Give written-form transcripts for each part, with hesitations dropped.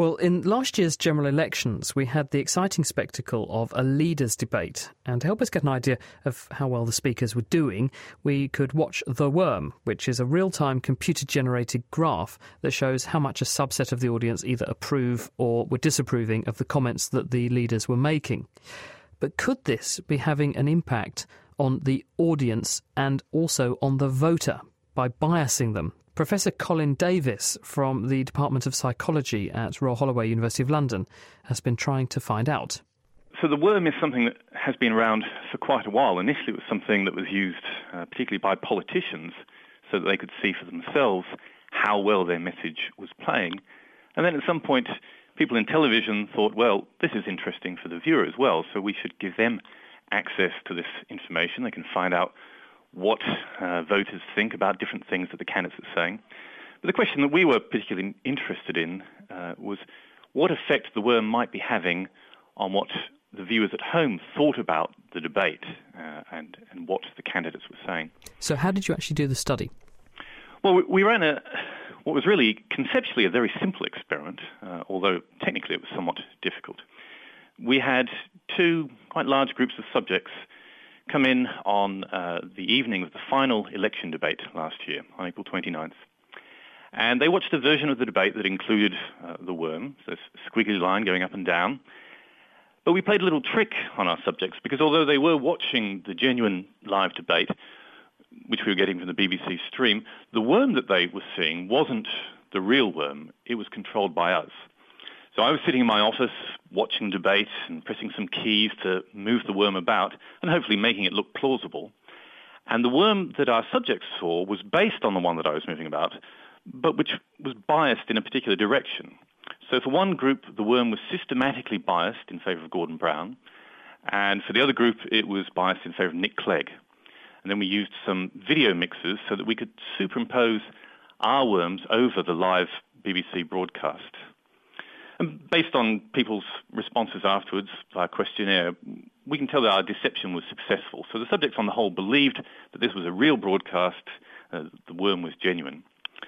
Well, in last year's general elections, we had the exciting spectacle of a leaders' debate. And to help us get an idea of how well the speakers were doing, we could watch The Worm, which is a real-time computer-generated graph that shows how much a subset of the audience either approve or were disapproving of the comments that the leaders were making. But could this be having an impact on the audience and also on the voter by biasing them? Professor Colin Davis from the Department of Psychology at Royal Holloway, University of London, has been trying to find out. So the worm is something that has been around for quite a while. Initially it was something that was used particularly by politicians so that they could see for themselves how well their message was playing. And then at some point people in television thought, well, this is interesting for the viewer as well, so we should give them access to this information. They can find out what voters think about different things that the candidates are saying. But the question that we were particularly interested in was what effect the worm might be having on what the viewers at home thought about the debate and what the candidates were saying. So how did you actually do the study? Well, we ran what was really conceptually a very simple experiment, although technically it was somewhat difficult. We had two quite large groups of subjects come in on the evening of the final election debate last year, on April 29th. And they watched a version of the debate that included the worm, so this squiggly line going up and down. But we played a little trick on our subjects, because although they were watching the genuine live debate, which we were getting from the BBC stream, the worm that they were seeing wasn't the real worm. It was controlled by us. So I was sitting in my office watching the debate and pressing some keys to move the worm about and hopefully making it look plausible. And the worm that our subjects saw was based on the one that I was moving about, but which was biased in a particular direction. So for one group, the worm was systematically biased in favour of Gordon Brown, and for the other group, it was biased in favour of Nick Clegg. And then we used some video mixers so that we could superimpose our worms over the live BBC broadcast. And based on people's responses afterwards via questionnaire, we can tell that our deception was successful. So the subjects on the whole believed that this was a real broadcast, the worm was genuine.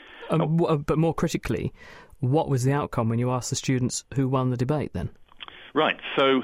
But more critically, what was the outcome when you asked the students who won the debate then? Right, so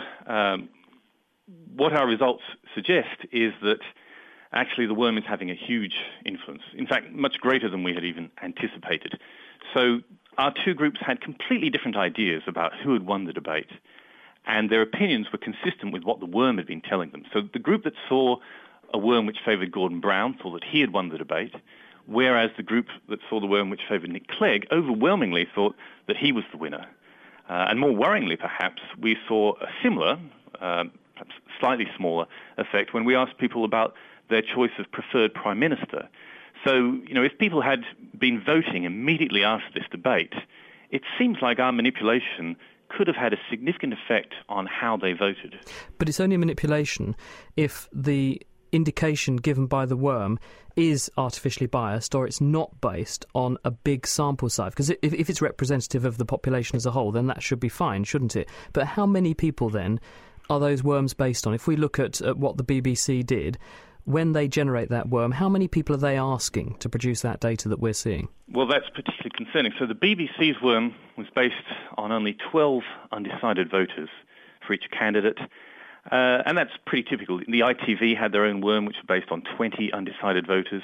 what our results suggest is that actually the worm is having a huge influence, in fact much greater than we had even anticipated. So our two groups had completely different ideas about who had won the debate, and their opinions were consistent with what the worm had been telling them. So the group that saw a worm which favoured Gordon Brown thought that he had won the debate, whereas the group that saw the worm which favoured Nick Clegg overwhelmingly thought that he was the winner. And more worryingly, perhaps, we saw a similar, perhaps slightly smaller effect when we asked people about their choice of preferred Prime Minister. So, if people had been voting immediately after this debate, it seems like our manipulation could have had a significant effect on how they voted. But it's only a manipulation if the indication given by the worm is artificially biased or it's not based on a big sample size. Because if it's representative of the population as a whole, then that should be fine, shouldn't it? But how many people then are those worms based on? If we look at what the BBC did, when they generate that worm, how many people are they asking to produce that data that we're seeing? Well, that's particularly concerning. So the BBC's worm was based on only 12 undecided voters for each candidate. And that's pretty typical. The ITV had their own worm, which was based on 20 undecided voters.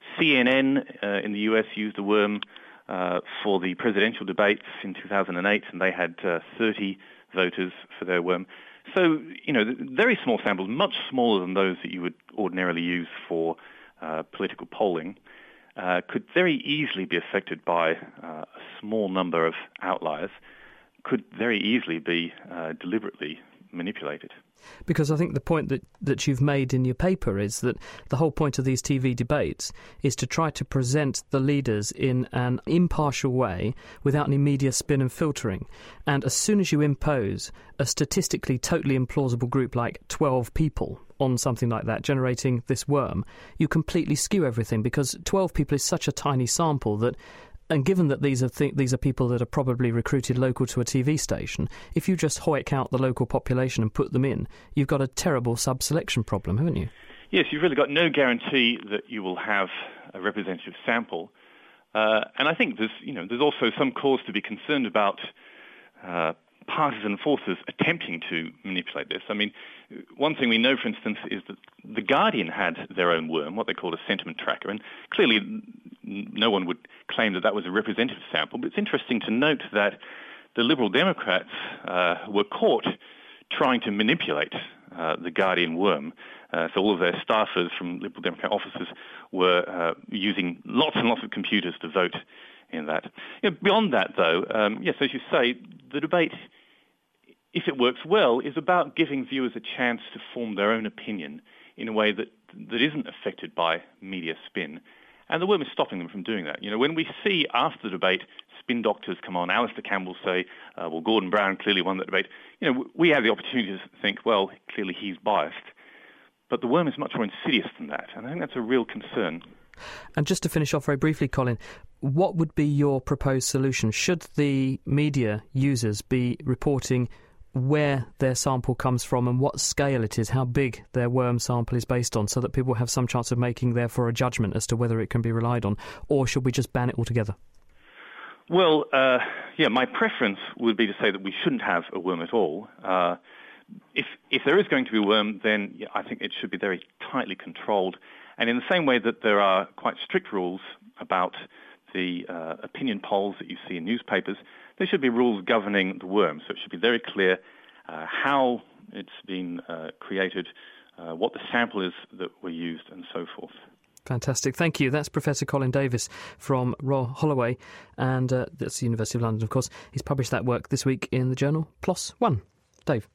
CNN in the US used a worm for the presidential debates in 2008, and they had 30 voters for their worm. So, very small samples, much smaller than those that you would ordinarily use for political polling, could very easily be affected by a small number of outliers, could very easily be deliberately manipulated. Because I think the point that you've made in your paper is that the whole point of these TV debates is to try to present the leaders in an impartial way without any media spin and filtering. And as soon as you impose a statistically totally implausible group like 12 people on something like that, generating this worm, you completely skew everything, because 12 people is such a tiny sample that. And given that these are people that are probably recruited local to a TV station, if you just hoik out the local population and put them in, you've got a terrible sub-selection problem, haven't you? Yes, you've really got no guarantee that you will have a representative sample. And I think there's also some cause to be concerned about partisan forces attempting to manipulate this. I mean, one thing we know, for instance, is that The Guardian had their own worm, what they called a sentiment tracker, and clearly no one would claim that that was a representative sample, but it's interesting to note that the Liberal Democrats were caught trying to manipulate the Guardian worm. So all of their staffers from Liberal Democrat offices were using lots and lots of computers to vote in that. Beyond that, though, yes, as you say, the debate, if it works well, is about giving viewers a chance to form their own opinion in a way that isn't affected by media spin. And the worm is stopping them from doing that. When we see after the debate spin doctors come on, Alistair Campbell say, well, Gordon Brown clearly won that debate, we have the opportunity to think, well, clearly he's biased. But the worm is much more insidious than that, and I think that's a real concern. And just to finish off very briefly, Colin, what would be your proposed solution? Should the media users be reporting where their sample comes from and what scale it is, how big their worm sample is based on, so that people have some chance of making, therefore, a judgment as to whether it can be relied on? Or should we just ban it altogether? Well, my preference would be to say that we shouldn't have a worm at all. If there is going to be a worm, then I think it should be very tightly controlled. And in the same way that there are quite strict rules about the opinion polls that you see in newspapers, there should be rules governing the worm. So it should be very clear how it's been created, what the sample is that were used, and so forth. Fantastic. Thank you. That's Professor Colin Davis from Royal Holloway, and that's the University of London, of course. He's published that work this week in the journal PLOS ONE. Dave.